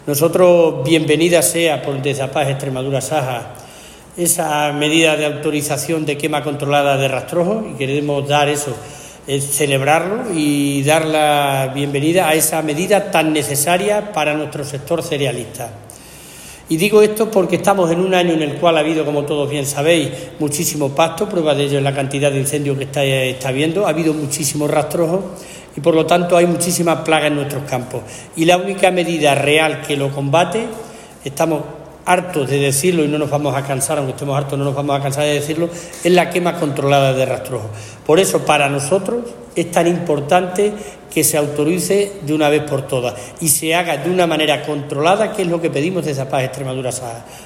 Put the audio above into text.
Nosotros, bienvenida sea por desde APAS Extremadura Saja esa medida de autorización de quema controlada de rastrojos, y queremos dar eso, celebrarlo y dar la bienvenida a esa medida tan necesaria para nuestro sector cerealista. Y digo esto porque estamos en un año en el cual ha habido, como todos bien sabéis, muchísimo pasto, prueba de ello es la cantidad de incendios que está habiendo, ha habido muchísimos rastrojos y por lo tanto hay muchísimas plagas en nuestros campos. Y la única medida real que lo combate, estamos hartos de decirlo y no nos vamos a cansar, aunque estemos hartos no nos vamos a cansar de decirlo, es la quema controlada de rastrojos. Por eso para nosotros es tan importante que se autorice de una vez por todas y se haga de una manera controlada, que es lo que pedimos desde APAS Extremadura Saja.